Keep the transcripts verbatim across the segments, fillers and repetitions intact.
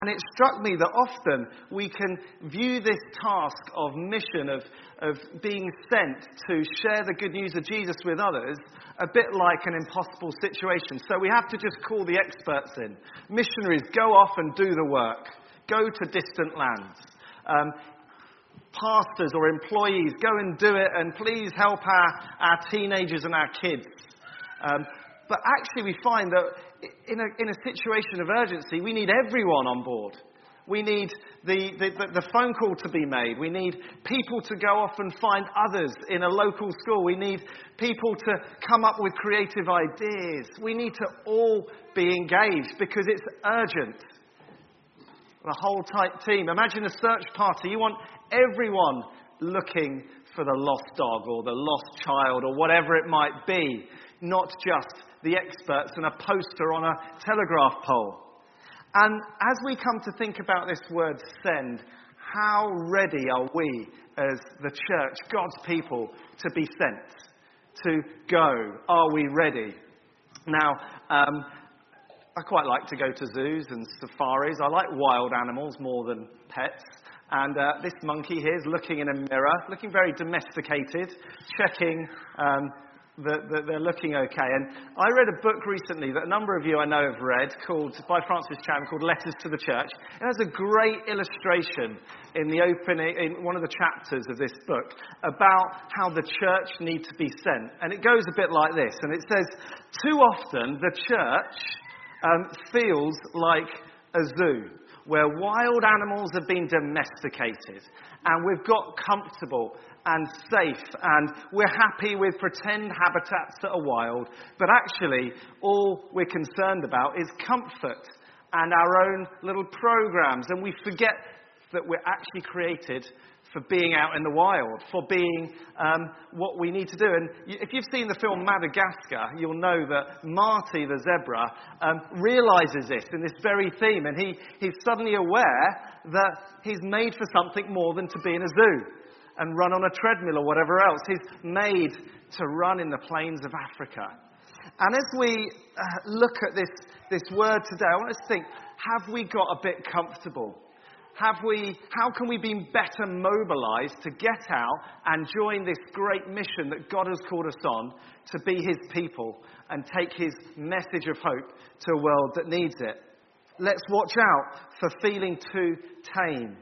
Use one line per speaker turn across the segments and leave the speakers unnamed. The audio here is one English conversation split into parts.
And it struck me that often we can view this task of mission, of, of being sent to share the good news of Jesus with others, a bit like an impossible situation. So we have to just call the experts in. Missionaries, go off and do the work. Go to distant lands. Um, pastors or employees, go and do it, and please help our, our teenagers and our kids. Um, but actually we find that in a, in a situation of urgency, we need everyone on board. We need the, the, the phone call to be made. We need people to go off and find others in a local school. We need people to come up with creative ideas. We need to all be engaged because it's urgent. The whole type team. Imagine a search party. You want everyone looking for the lost dog or the lost child or whatever it might be, not just the experts and a poster on a telegraph pole. And as we come to think about this word send, how ready are we as the church, God's people, to be sent, to go? Are we ready? Now, um, I quite like to go to zoos and safaris. I like wild animals more than pets. And uh, this monkey here is looking in a mirror, looking very domesticated, checking um, that, that they're looking okay. And I read a book recently that a number of you I know have read, called by Francis Chan, called Letters to the Church. It has a great illustration in the opening, in one of the chapters of this book, about how the church needs to be sent. And it goes a bit like this. And it says, too often the church um, feels like a zoo, where wild animals have been domesticated and we've got comfortable and safe and we're happy with pretend habitats that are wild, but actually all we're concerned about is comfort and our own little programs, and we forget that we're actually created for being out in the wild, for being um, what we need to do. And if you've seen the film Madagascar, you'll know that Marty the zebra um, realises this in this very theme, and he, he's suddenly aware that he's made for something more than to be in a zoo and run on a treadmill or whatever else. He's made to run in the plains of Africa. And as we uh, look at this, this word today, I want us to think, have we got a bit comfortable? Have we, how can we be better mobilised to get out and join this great mission that God has called us on, to be his people and take his message of hope to a world that needs it? Let's watch out for feeling too tame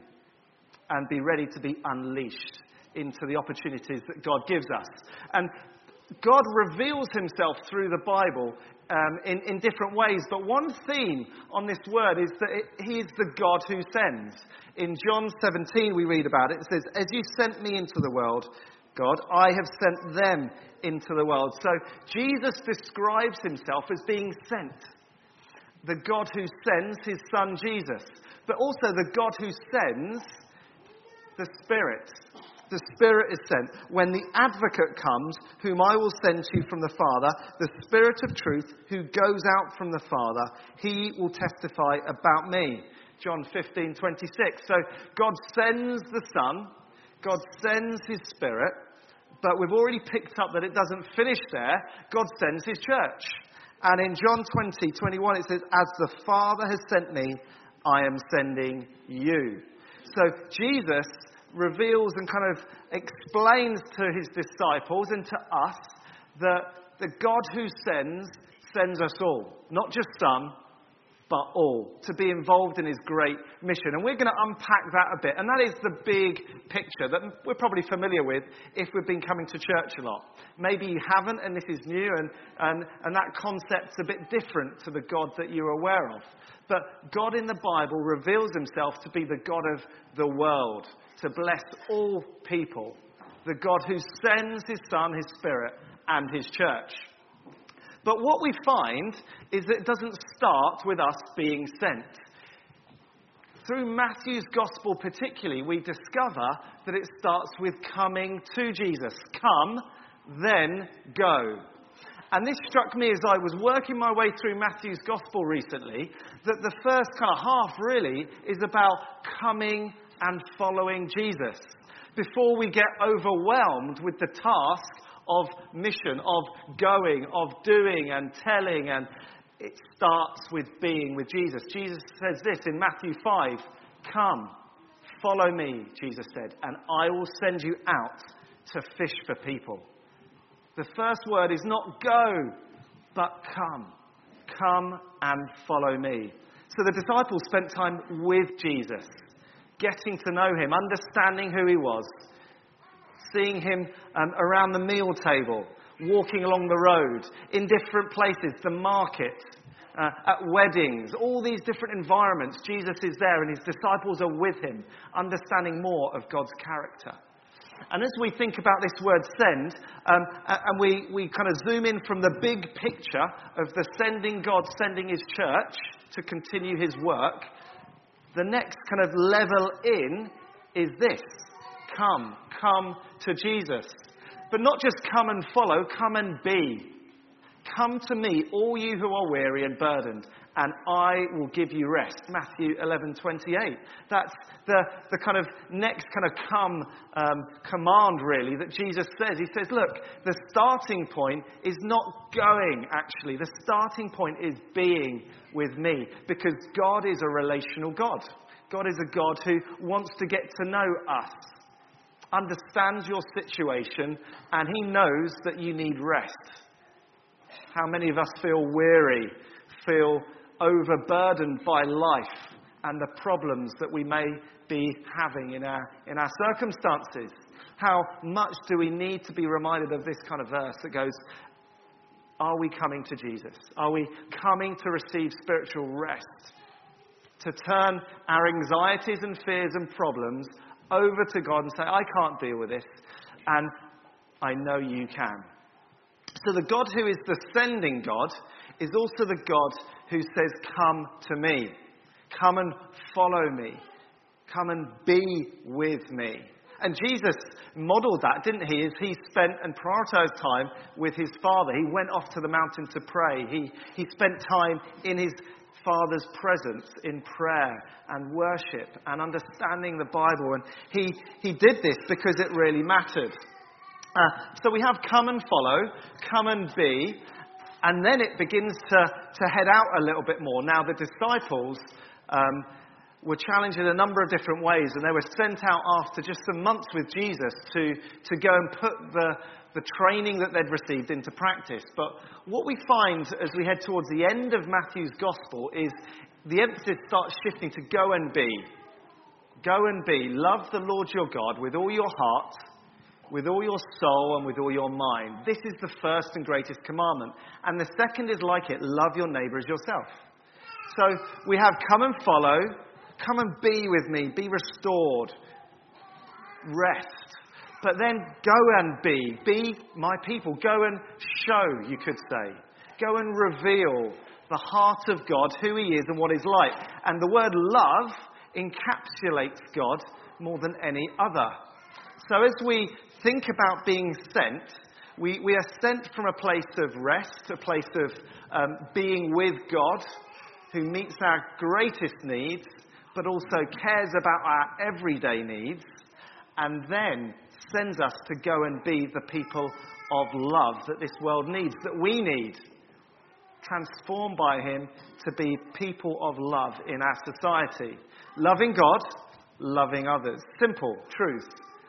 and be ready to be unleashed into the opportunities that God gives us. And God reveals himself through the Bible um, in, in different ways. But one theme on this word is that it, he is the God who sends. In John seventeen we read about it. It says, as you sent me into the world, God, I have sent them into the world. So Jesus describes himself as being sent. The God who sends his son Jesus. But also the God who sends the Spirit. The Spirit is sent. When the Advocate comes, whom I will send to you from the Father, the Spirit of truth, who goes out from the Father, he will testify about me. John fifteen twenty-six. So God sends the Son, God sends his Spirit, but we've already picked up that it doesn't finish there. God sends his church. And in John twenty twenty-one it says, as the Father has sent me, I am sending you. So Jesus reveals and kind of explains to his disciples and to us that the God who sends, sends us all. Not just some, but all. To be involved in his great mission. And we're going to unpack that a bit. And that is the big picture that we're probably familiar with if we've been coming to church a lot. Maybe you haven't and this is new, and, and, and that concept's a bit different to the God that you're aware of. But God in the Bible reveals himself to be the God of the world, to bless all people. The God who sends his Son, his Spirit, and his church. But what we find is that it doesn't start with us being sent. Through Matthew's Gospel particularly, we discover that it starts with coming to Jesus. Come, then go. And this struck me as I was working my way through Matthew's Gospel recently, that the first kind of half really is about coming and following Jesus. Before we get overwhelmed with the task of mission, of going, of doing and telling and it starts with being with Jesus. Jesus says this in Matthew five, "Come, follow me," Jesus said, "and I will send you out to fish for people." The first word is not go, but come. Come and follow me. So the disciples spent time with Jesus, getting to know him, understanding who he was, seeing him um, around the meal table, walking along the road, in different places, the market, uh, at weddings, all these different environments. Jesus is there and his disciples are with him, understanding more of God's character. And as we think about this word send, um, and we, we kind of zoom in from the big picture of the sending God, sending his church to continue his work, the next kind of level in is this. Come, come to Jesus. But not just come and follow, come and be. Come to me, all you who are weary and burdened, and I will give you rest. Matthew eleven twenty-eight. That's the, the kind of next kind of come um, command, really, that Jesus says. He says, look, the starting point is not going, actually. The starting point is being with me, because God is a relational God. God is a God who wants to get to know us, understands your situation, and he knows that you need rest. How many of us feel weary, feel overburdened by life and the problems that we may be having in our in our circumstances? How much do we need to be reminded of this kind of verse that goes, are we coming to Jesus? Are we coming to receive spiritual rest? To turn our anxieties and fears and problems over to God and say, I can't deal with this, and I know you can. So the God who is the sending God is also the God who says, come to me. Come and follow me. Come and be with me. And Jesus modelled that, didn't he? As he spent and prioritised time with his Father. He went off to the mountain to pray. He, he spent time in his Father's presence in prayer and worship and understanding the Bible. And he, he did this because it really mattered. Uh, so we have come and follow, come and be, and then it begins to, to head out a little bit more. Now the disciples um, were challenged in a number of different ways, and they were sent out after just some months with Jesus to, to go and put the, the training that they'd received into practice. But what we find as we head towards the end of Matthew's Gospel is the emphasis starts shifting to go and be. Go and be. Love the Lord your God with all your heart, with all your soul and with all your mind. This is the first and greatest commandment. And the second is like it, love your neighbour as yourself. So we have come and follow, come and be with me, be restored, rest. But then go and be, be my people. Go and show, you could say. Go and reveal the heart of God, who he is and what he's like. And the word love encapsulates God more than any other. So as we think about being sent, we, we are sent from a place of rest, a place of um, being with God, who meets our greatest needs, but also cares about our everyday needs, and then sends us to go and be the people of love that this world needs, that we need. Transformed by him to be people of love in our society. Loving God, loving others. Simple truth.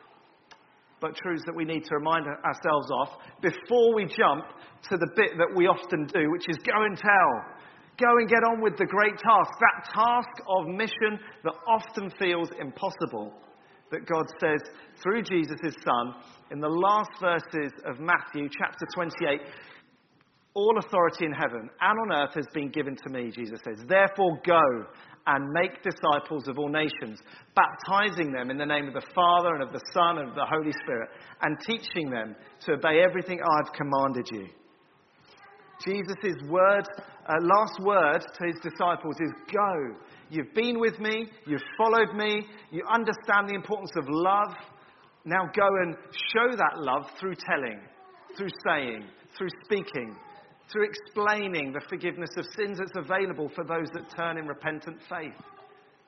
But truths that we need to remind ourselves of before we jump to the bit that we often do, which is go and tell. Go and get on with the great task. That task of mission that often feels impossible. That God says through Jesus, his Son, in the last verses of Matthew chapter twenty-eight, all authority in heaven and on earth has been given to me, Jesus says. Therefore go and make disciples of all nations, baptizing them in the name of the Father and of the Son and of the Holy Spirit, and teaching them to obey everything I've commanded you. Jesus' word, uh, last word to his disciples is go. You've been with me, you've followed me, you understand the importance of love. Now go and show that love through telling, through saying, through speaking, through explaining the forgiveness of sins that's available for those that turn in repentant faith.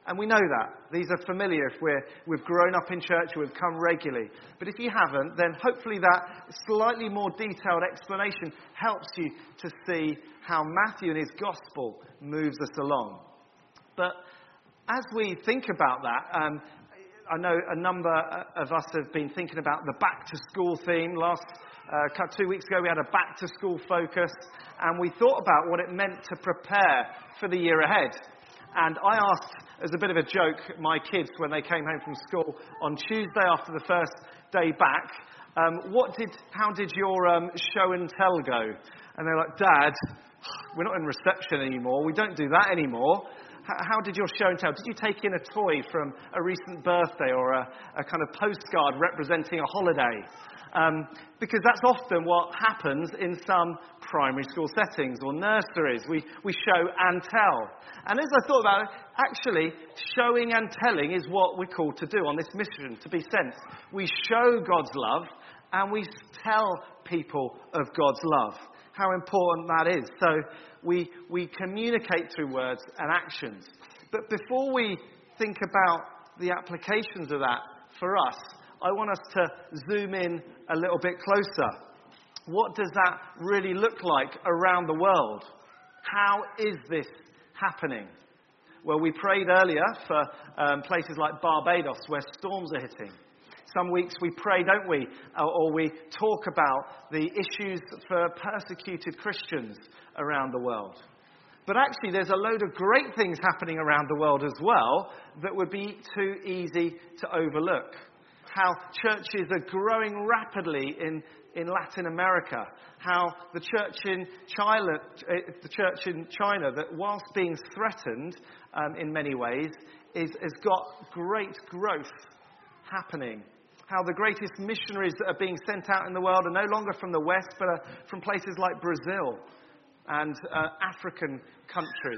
And we know that. These are familiar if we're, we've grown up in church or we've come regularly. But if you haven't, then hopefully that slightly more detailed explanation helps you to see how Matthew in his gospel moves us along. But as we think about that, um, I know a number of us have been thinking about the back-to-school theme. Last uh, two weeks ago we had a back-to-school focus, and we thought about what it meant to prepare for the year ahead. And I asked, as a bit of a joke, my kids when they came home from school on Tuesday after the first day back, um, what did, how did your um, show and tell go? And they're like, Dad, we're not in reception anymore. We don't do that anymore. How did your show and tell? Did you take in a toy from a recent birthday or a, a kind of postcard representing a holiday? Um, because that's often what happens in some primary school settings or nurseries. We, we show and tell. And as I thought about it, actually, showing and telling is what we're called to do on this mission, to be sent. We show God's love and we tell people of God's love. How important that is. So we we communicate through words and actions. But before we think about the applications of that for us, I want us to zoom in a little bit closer. What does that really look like around the world? How is this happening? Well, we prayed earlier for um, places like Barbados where storms are hitting. Some weeks we pray, don't we? Or we talk about the issues for persecuted Christians around the world. But actually there's a load of great things happening around the world as well that would be too easy to overlook. How churches are growing rapidly in, in Latin America. How the church in China, the church in China, that whilst being threatened um, in many ways, is, has got great growth happening. How the greatest missionaries that are being sent out in the world are no longer from the West, but are from places like Brazil and uh, African countries.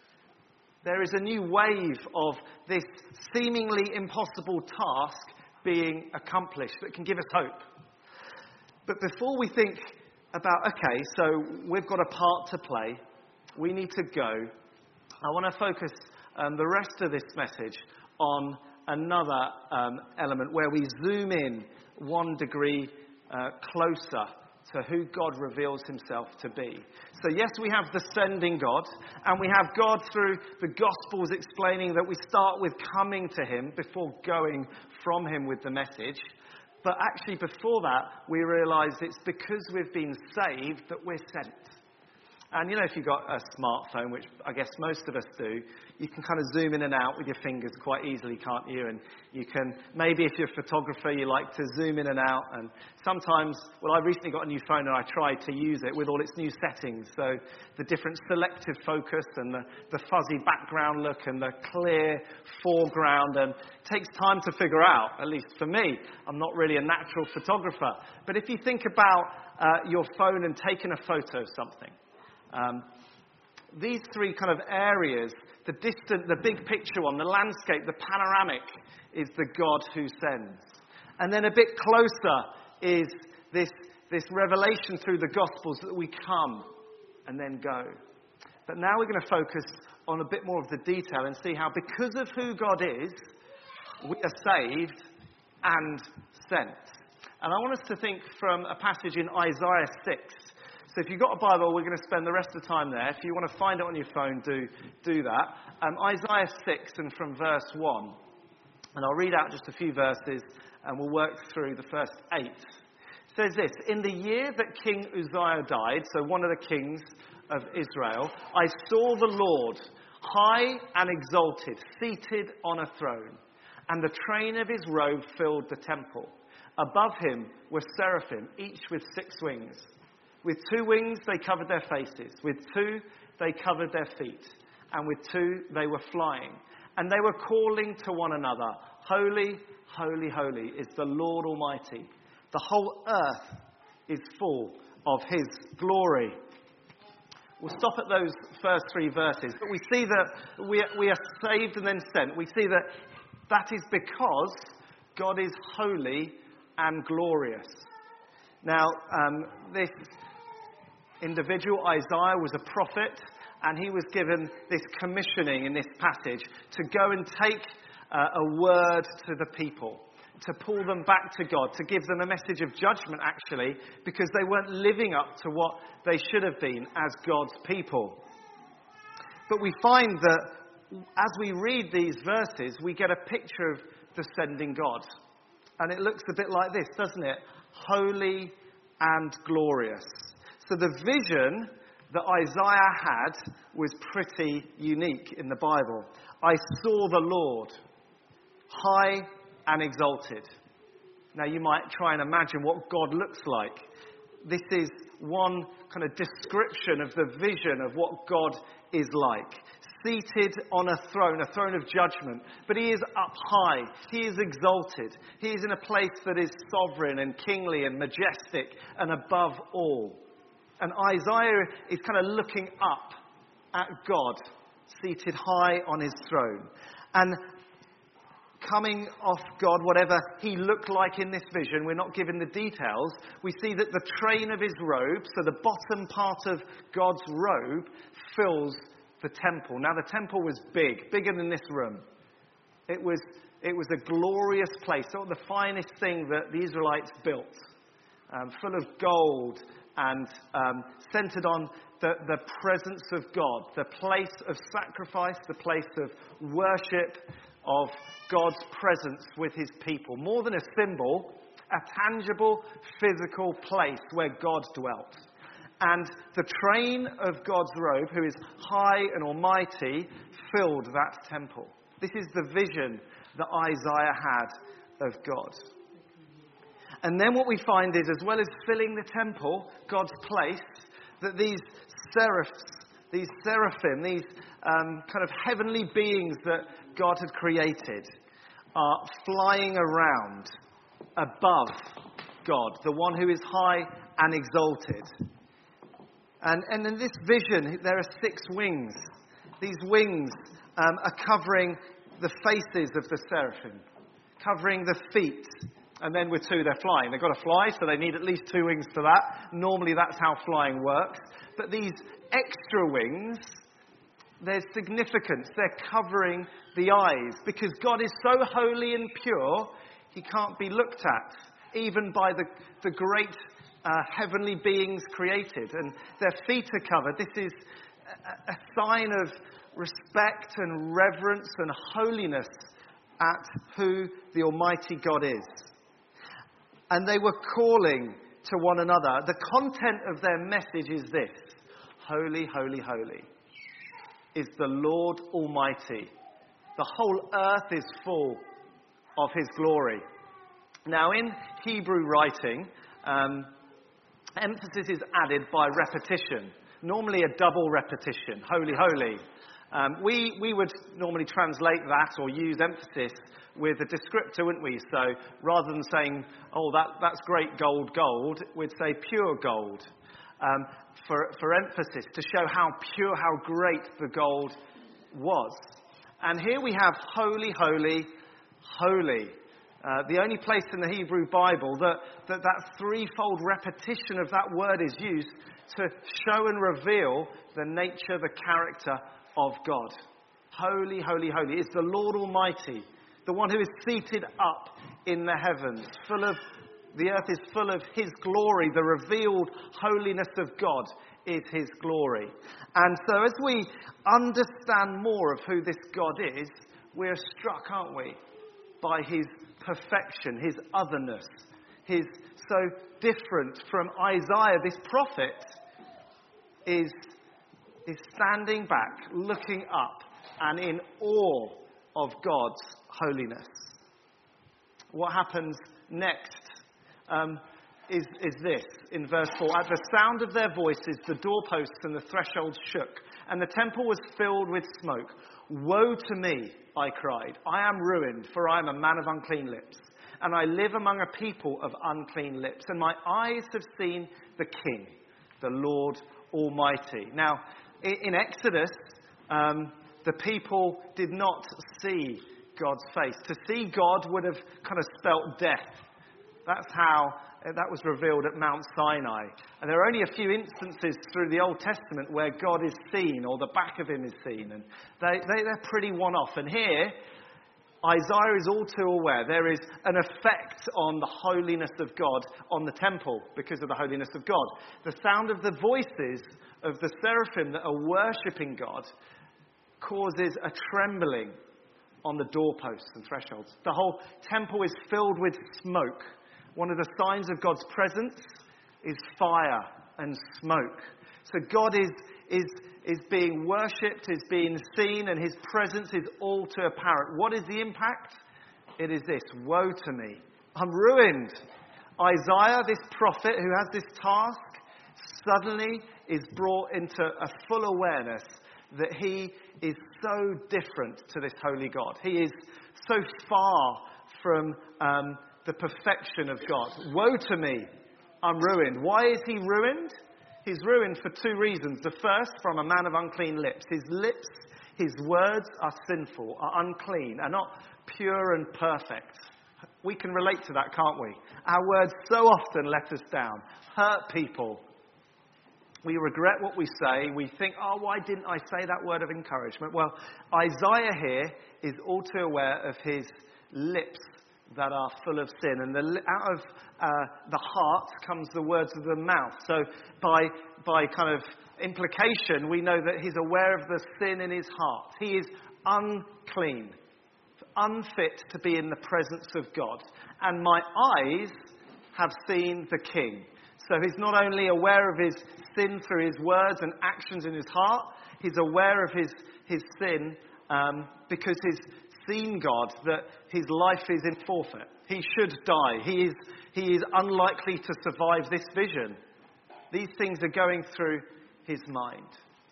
There is a new wave of this seemingly impossible task being accomplished that can give us hope. But before we think about, okay, so we've got a part to play, we need to go, I want to focus um, the rest of this message on another um, element where we zoom in one degree uh, closer to who God reveals himself to be. So yes, we have the sending God, and we have God through the Gospels explaining that we start with coming to him before going from him with the message. But actually before that, we realise it's because we've been saved that we're sent. And you know, if you've got a smartphone, which I guess most of us do, you can kind of zoom in and out with your fingers quite easily, can't you? And you can, maybe if you're a photographer, you like to zoom in and out. And sometimes, well, I recently got a new phone and I tried to use it with all its new settings. So the different selective focus and the, the fuzzy background look and the clear foreground. And it takes time to figure out, at least for me. I'm not really a natural photographer. But if you think about uh, your phone and taking a photo of something, Um, these three kind of areas, the distant, the big picture one, the landscape, the panoramic, is the God who sends. And then a bit closer is this, this revelation through the Gospels that we come and then go. But now we're going to focus on a bit more of the detail and see how, because of who God is, we are saved and sent. And I want us to think from a passage in Isaiah six. So if you've got a Bible, we're going to spend the rest of the time there. If you want to find it on your phone, do do that. Um, Isaiah six and from verse one. And I'll read out just a few verses and we'll work through the first eight. It says this: In the year that King Uzziah died, so one of the kings of Israel, I saw the Lord high and exalted, seated on a throne, and the train of his robe filled the temple. Above him were seraphim, each with six wings. With two wings they covered their faces, with two they covered their feet, and with two they were flying. And they were calling to one another, Holy, holy, holy is the Lord Almighty. The whole earth is full of his glory. We'll stop at those first three verses, but we see that we are, we are saved and then sent. We see that that is because God is holy and glorious. Now, um, this individual, Isaiah, was a prophet, And he was given this commissioning in this passage to go and take uh, a word to the people, to pull them back to God, to give them a message of judgment, actually, because they weren't living up to what they should have been as God's people. But we find that as we read these verses, we get a picture of the sending God. And it looks a bit like this, doesn't it? Holy and glorious. So the vision that Isaiah had was pretty unique in the Bible. I saw the Lord, high and exalted. Now you might try and imagine what God looks like. This is one kind of description of the vision of what God is like. Seated on a throne, a throne of judgment. But he is up high. He is exalted. He is in a place that is sovereign and kingly and majestic and above all. And Isaiah is kind of looking up at God, seated high on his throne. And coming off God, whatever he looked like in this vision, we're not given the details. We see that the train of his robe, so the bottom part of God's robe, fills the temple. Now the temple was big, bigger than this room. It was, it was a glorious place, sort of the finest thing that the Israelites built, um, full of gold, and um, centered on the, the presence of God, the place of sacrifice, the place of worship, of God's presence with his people. More than a symbol, a tangible, physical place where God dwelt. And the train of God's robe, who is high and almighty, filled that temple. This is the vision that Isaiah had of God. And then what we find is, as well as filling the temple, God's place, that these seraphs, these seraphim, these um, kind of heavenly beings that God had created, are flying around above God, the one who is high and exalted. And, and in this vision, there are six wings. These wings um, are covering the faces of the seraphim, covering the feet. And then with two, they're flying. They've got to fly, so they need at least two wings for that. Normally, that's how flying works. But these extra wings, there's significance. They're covering the eyes. Because God is so holy and pure, he can't be looked at, even by the, the great uh, heavenly beings created. And their feet are covered. This is a, a sign of respect and reverence and holiness at who the Almighty God is. And they were calling to one another. The content of their message is this: Holy, holy, holy is the Lord Almighty. The whole earth is full of his glory. Now, in Hebrew writing, um, emphasis is added by repetition. Normally a double repetition. Holy, holy. Um, we, we would normally translate that or use emphasis with a descriptor, wouldn't we? So rather than saying, oh, that, that's great gold, gold, we'd say pure gold um, for, for emphasis, to show how pure, how great the gold was. And here we have holy, holy, holy. Uh, the only place in the Hebrew Bible that, that that threefold repetition of that word is used to show and reveal the nature, the character of God. Holy, holy, holy is the Lord Almighty, the one who is seated up in the heavens. Full of, the earth is full of his glory. The revealed holiness of God is his glory. And so as we understand more of who this God is, we're struck, aren't we, by his perfection, his otherness, his so different from Isaiah. This prophet is is standing back, looking up, and in awe of God's holiness. What happens next um, is, is this, in verse four. At the sound of their voices, the doorposts and the thresholds shook, and the temple was filled with smoke. Woe to me, I cried. I am ruined, for I am a man of unclean lips, and I live among a people of unclean lips, and my eyes have seen the King, the Lord Almighty. Now, in Exodus, um, the people did not see God's face. To see God would have kind of spelt death. That's how That was revealed at Mount Sinai. And there are only a few instances through the Old Testament where God is seen or the back of him is seen. And they, they, they're pretty one-off. And here, Isaiah is all too aware there is an effect on the holiness of God on the temple because of the holiness of God. The sound of the voices of the seraphim that are worshipping God causes a trembling on the doorposts and thresholds. The whole temple is filled with smoke. One of the signs of God's presence is fire and smoke. So God is, is, is being worshipped, is being seen, and his presence is all too apparent. What is the impact? It is this: woe to me, I'm ruined. Isaiah, this prophet who has this task, suddenly is brought into a full awareness that he is so different to this holy God. He is so far from um, the perfection of God. Woe to me, I'm ruined. Why is he ruined? He's ruined for two reasons. The first, from a man of unclean lips. His lips, his words are sinful, are unclean, are not pure and perfect. We can relate to that, can't we? Our words so often let us down, hurt people. We regret what we say. We think, oh, why didn't I say that word of encouragement? Well, Isaiah here is all too aware of his lips that are full of sin. And the, out of uh, the heart comes the words of the mouth. So by, by kind of implication, we know that he's aware of the sin in his heart. He is unclean, unfit to be in the presence of God. And my eyes have seen the King. So he's not only aware of his sin through his words and actions in his heart, he's aware of his, his sin um, because he's seen God, that his life is in forfeit. He should die. He is, he is unlikely to survive this vision. These things are going through his mind.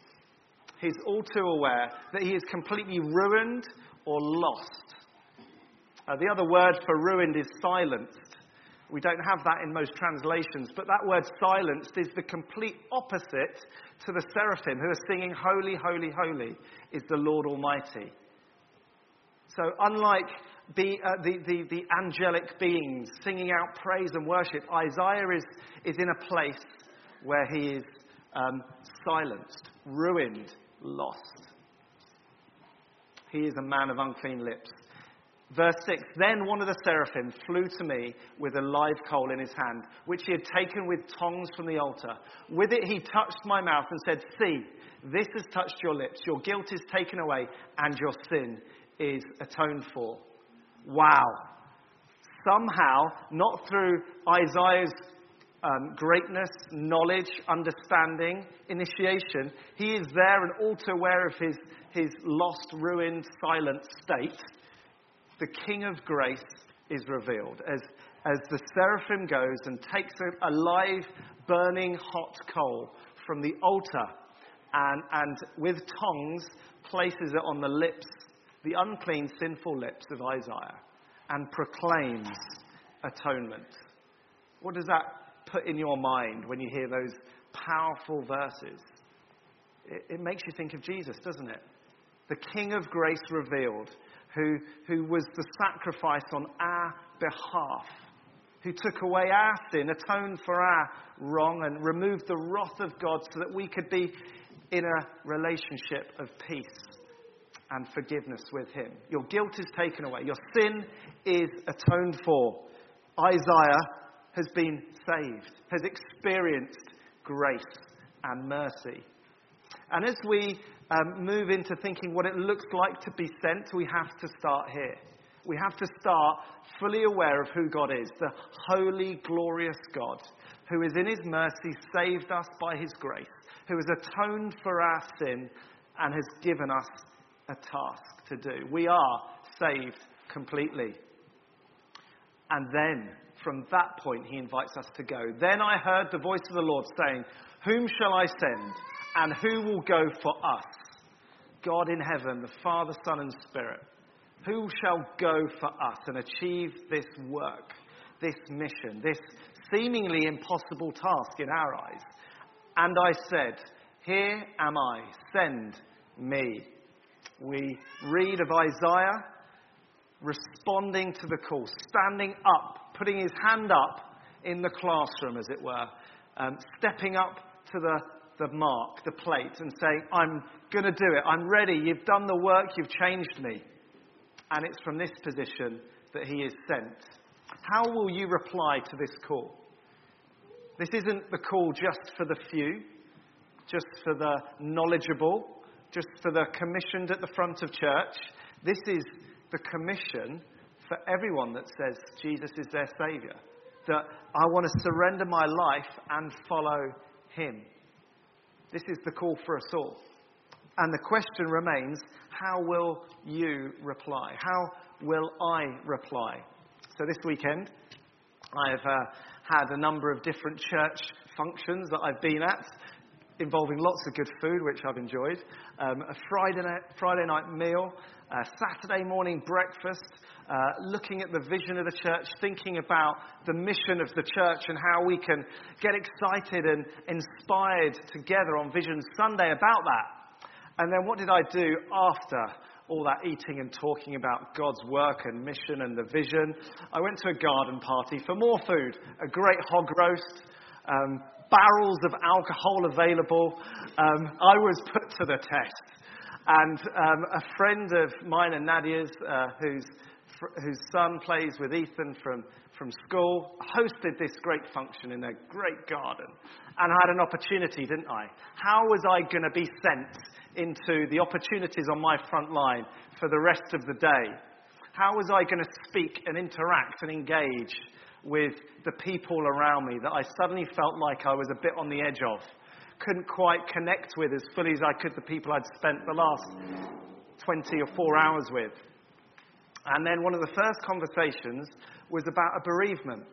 He's all too aware that he is completely ruined or lost. Uh, the other word for ruined is silenced. We don't have that in most translations, but that word silenced is the complete opposite to the seraphim who are singing, "Holy, holy, holy is the Lord Almighty." So unlike the, uh, the, the, the angelic beings singing out praise and worship, Isaiah is, is in a place where he is um, silenced, ruined, lost. He is a man of unclean lips. Verse six, then one of the seraphim flew to me with a live coal in his hand, which he had taken with tongs from the altar. With it he touched my mouth and said, "See, this has touched your lips. Your guilt is taken away and your sin is atoned for." Wow. Somehow, not through Isaiah's um, greatness, knowledge, understanding, initiation, he is there and all too aware of his, his lost, ruined, silent state. The King of grace is revealed as, as the seraphim goes and takes a, a live, burning, hot coal from the altar and, and with tongs places it on the lips, the unclean, sinful lips of Isaiah, and proclaims atonement. What does that put in your mind when you hear those powerful verses? It, it makes you think of Jesus, doesn't it? The King of grace revealed, who, who was the sacrifice on our behalf, who took away our sin, atoned for our wrong, and removed the wrath of God so that we could be in a relationship of peace and forgiveness with him. Your guilt is taken away. Your sin is atoned for. Isaiah has been saved, has experienced grace and mercy. And as we um, move into thinking what it looks like to be sent, we have to start here. We have to start fully aware of who God is, the holy, glorious God, who is in his mercy saved us by his grace, who has atoned for our sin and has given us a task to do. We are saved completely. And then, from that point, he invites us to go. Then I heard the voice of the Lord saying, "Whom shall I send? And who will go for us?" God in heaven, the Father, Son, and Spirit. Who shall go for us and achieve this work, this mission, this seemingly impossible task in our eyes? And I said, "Here am I, send me." We read of Isaiah responding to the call, standing up, putting his hand up in the classroom, as it were, um, stepping up to the, the mark, the plate, and saying, I'm going to do it. I'm ready. You've done the work. You've changed me. And it's from this position that he is sent. How will you reply to this call? This isn't the call just for the few, just for the knowledgeable, just for the commissioned at the front of church. This is the commission for everyone that says Jesus is their Saviour. That I want to surrender my life and follow him. This is the call for us all. And the question remains, how will you reply? How will I reply? So this weekend, I've uh, had a number of different church functions that I've been at, involving lots of good food, which I've enjoyed. Um, a Friday night, Friday night meal, a Saturday morning breakfast, uh, looking at the vision of the church, thinking about the mission of the church and how we can get excited and inspired together on Vision Sunday about that. And then what did I do after all that eating and talking about God's work and mission and the vision? I went to a garden party for more food, a great hog roast, um, barrels of alcohol available. Um, I was put to the test. And um, a friend of mine and Nadia's, uh, whose, fr- whose son plays with Ethan from, from school, hosted this great function in a great garden. And I had an opportunity, didn't I? How was I going to be sent into the opportunities on my front line for the rest of the day? How was I going to speak and interact and engage with the people around me that I suddenly felt like I was a bit on the edge of? Couldn't quite connect with as fully as I could the people I'd spent the last twenty or four hours with. And then one of the first conversations was about a bereavement.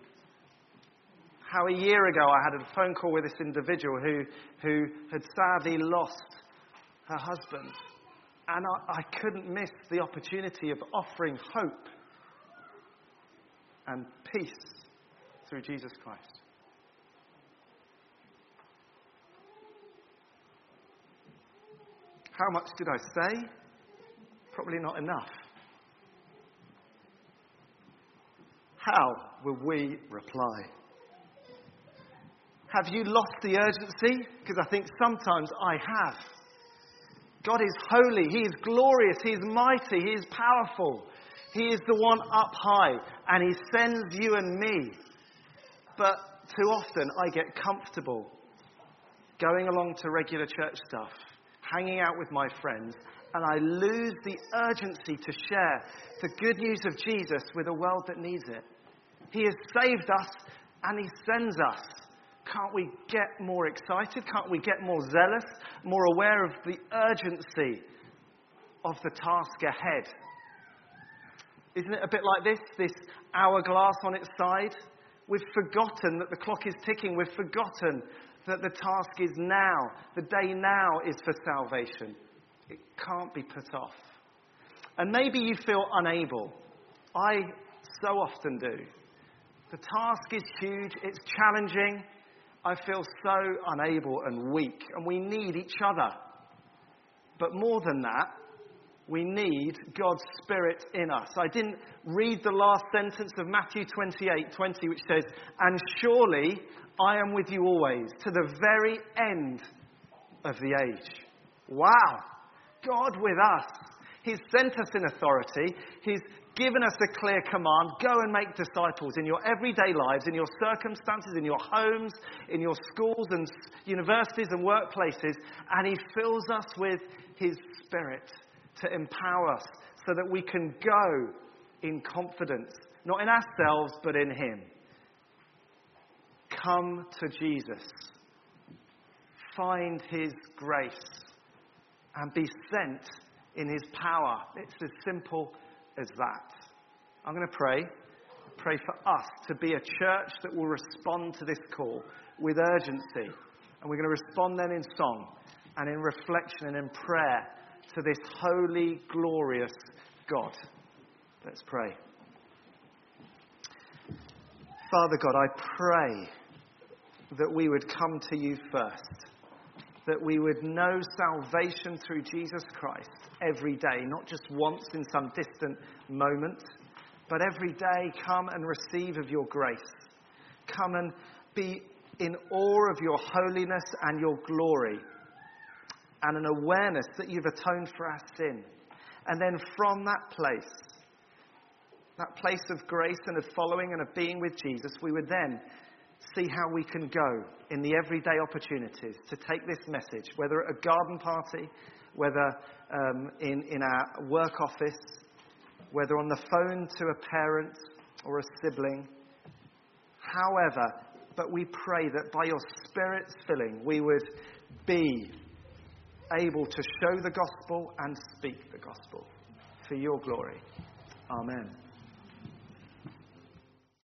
How a year ago I had a phone call with this individual who, who had sadly lost her husband. And I, I couldn't miss the opportunity of offering hope and peace through Jesus Christ. How much did I say? Probably not enough. How will we reply? Have you lost the urgency? Because I think sometimes I have. God is holy. He is glorious. He is mighty. He is powerful. He is the one up high. And he sends you and me. But too often I get comfortable going along to regular church stuff, hanging out with my friends, and I lose the urgency to share the good news of Jesus with a world that needs it. He has saved us and he sends us. Can't we get more excited? Can't we get more zealous, more aware of the urgency of the task ahead? Isn't it a bit like this, this hourglass on its side? We've forgotten that the clock is ticking. We've forgotten that the task is now. The day now is for salvation. It can't be put off. And maybe you feel unable. I so often do. The task is huge. It's challenging. I feel so unable and weak. And we need each other. But more than that, we need God's Spirit in us. I didn't read the last sentence of Matthew twenty-eight twenty, which says, "And surely I am with you always, to the very end of the age." Wow! God with us. He's sent us in authority. He's given us a clear command. Go and make disciples in your everyday lives, in your circumstances, in your homes, in your schools and universities and workplaces. And he fills us with his Spirit to empower us so that we can go in confidence, not in ourselves, but in him. Come to Jesus. Find his grace and be sent in his power. It's as simple as that. I'm going to pray. Pray for us to be a church that will respond to this call with urgency. And we're going to respond then in song and in reflection and in prayer to this holy, glorious God. Let's pray. Father God, I pray that we would come to you first. That we would know salvation through Jesus Christ every day, not just once in some distant moment, but every day come and receive of your grace. come and be in awe of your holiness and your glory, and an awareness that you've atoned for our sin. And then from that place, that place of grace and of following and of being with Jesus, we would then see how we can go in the everyday opportunities to take this message, whether at a garden party, whether um, in, in our work office, whether on the phone to a parent or a sibling. However, but we pray that by your Spirit's filling, we would be able to show the gospel and speak the gospel for your glory. Amen.